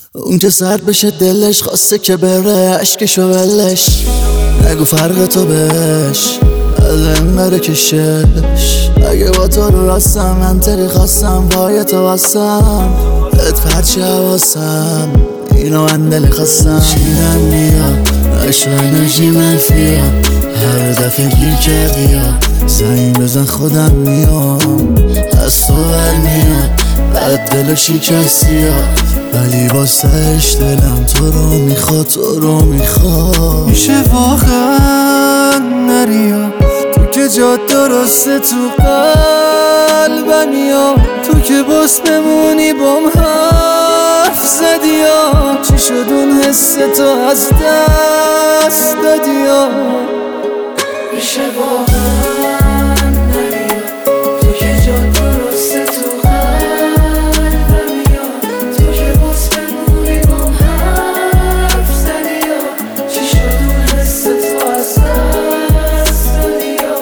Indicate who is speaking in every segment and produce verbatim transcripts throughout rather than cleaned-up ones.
Speaker 1: اون که سرد بشه دلش خواسته که بره عشقشو ولش، نگو فرق تو بهش از این بره کشش. اگه با تو رو راستم منطقی خواستم پای تو واسم ات فرچه حواسم اینو من دلی خواستم. چیدم میاد عشق انرژی منفیه هر دفعه گیر کردی یا زنگ بزن خودم میام از تو برمیاد بعد دل شکستی ها ولی واسهش دلم تو رو میخواد تو رو میخواد.
Speaker 2: میشه واقعا نریا تو که جاد درسته تو قلبم یا تو که باز بمونی بام حرف زدی یا چی شد اون حس تو از دست دادی یا. میشه واقعا نریا تو که جاد درسته تو قلبم یا تو که باز بمونی بام حرف زدی یا چی شد اون حس تو از دست دادی یا.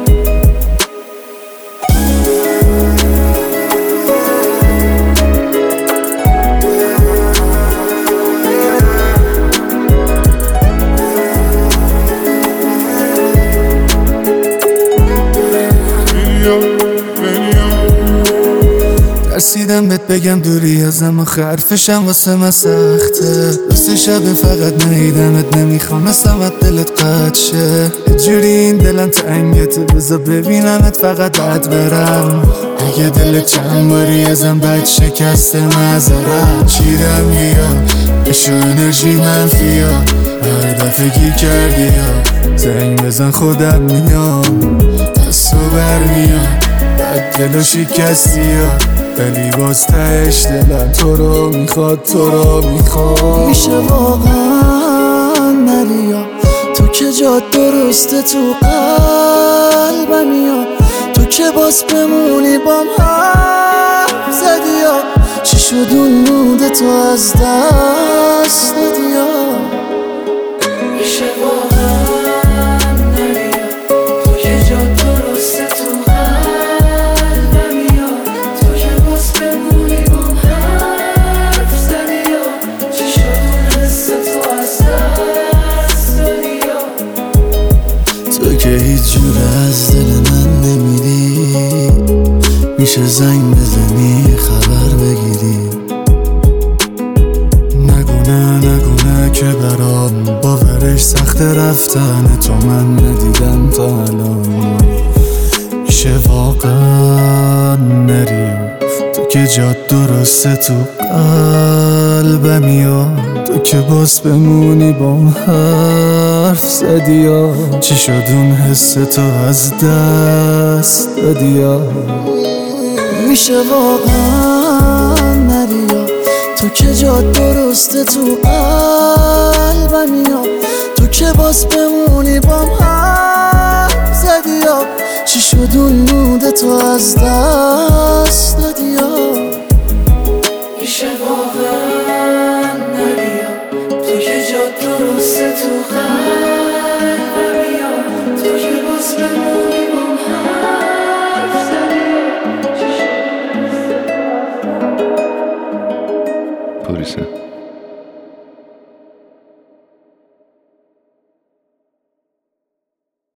Speaker 2: ترسیدم بهت بگم دوری ازم آخه حرفشم واسه من سخته. راست شب فقط ندیدمت نمیخوام اسمت دلت قد شه یه جوری این دلم تنگته بذار ببینمت فقط بعد برم. اگه دلت چند باری ازم بد شکسته معذرت. چیدم میاد عشق انرژی منفیه هر دفعه گیر کردی یا زنگ بزن خودم میام از تو برمیاد بعد دلو شکستی یا ولی باز تهش دلم تو رو میخواد تو رو میخواد.
Speaker 1: میشه واقعا نریا تو که جاد درسته تو قلبم یا تو که باز بمونی بام حرف زدی یا چی شد اون موده تو از دست دادی یا.
Speaker 2: میشه واقعا نریا تو که جاد درسته تو قلبم یا تو که باز بمونی بام حرف زدی یا چی شد اون حس تو از دست دادی یا.
Speaker 1: تو که هیچ جور از دل من نمیدی میشه زنگ بزنی خبر بگیری. نگو نه نگو نه که برام باورش سخت رفتن تو من ندیدم تا الان. میشه واقعا نریم تو که جاد درسته تو قلبم یا تو که باز بمونی بام حرف زدی یا چی شد اون حس تو از دست دادی یا. میشه واقعا نریا تو که جاد درسته تو قلبم یا تو که باز بمونی بام حرف زدی یا چی شد اون موده تو از دست دادی یا.